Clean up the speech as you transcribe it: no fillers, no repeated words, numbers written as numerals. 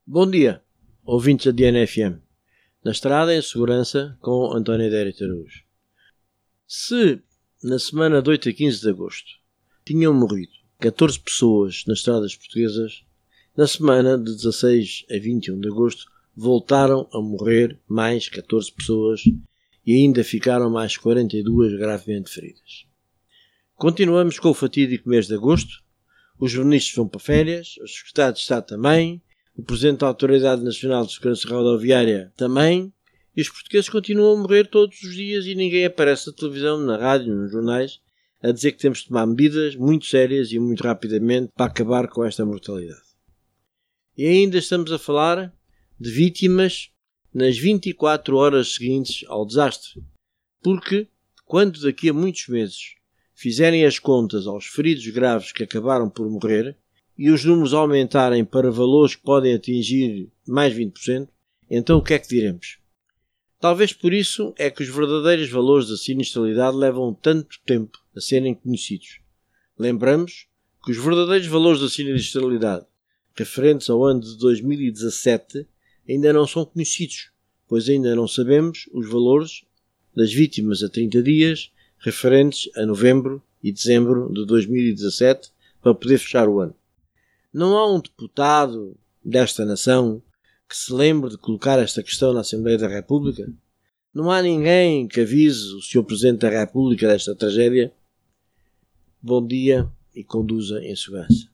Bom dia, ouvintes da DNFM. Na estrada em segurança com António Adérito Araújo. Se na semana de 8 a 15 de agosto tinham morrido 14 pessoas nas estradas portuguesas, na semana de 16 a 21 de agosto voltaram a morrer mais 14 pessoas e ainda ficaram mais 42 gravemente feridas. Continuamos com o fatídico mês de agosto. Os ministros vão para férias, os secretários de Estado também, o Presidente da Autoridade Nacional de Segurança Rodoviária também, e os portugueses continuam a morrer todos os dias e ninguém aparece na televisão, na rádio, nos jornais, a dizer que temos de tomar medidas muito sérias e muito rapidamente para acabar com esta mortalidade. E ainda estamos a falar de vítimas nas 24 horas seguintes ao desastre, porque quando daqui a muitos meses fizerem as contas aos feridos graves que acabaram por morrer, e os números aumentarem para valores que podem atingir mais 20%, então o que é que diremos? Talvez por isso é que os verdadeiros valores da sinistralidade levam tanto tempo a serem conhecidos. Lembramos que os verdadeiros valores da sinistralidade, referentes ao ano de 2017, ainda não são conhecidos, pois ainda não sabemos os valores das vítimas a 30 dias, referentes a novembro e dezembro de 2017, para poder fechar o ano. Não há um deputado desta nação que se lembre de colocar esta questão na Assembleia da República? Não há ninguém que avise o Sr. Presidente da República desta tragédia? Bom dia e conduza em segurança.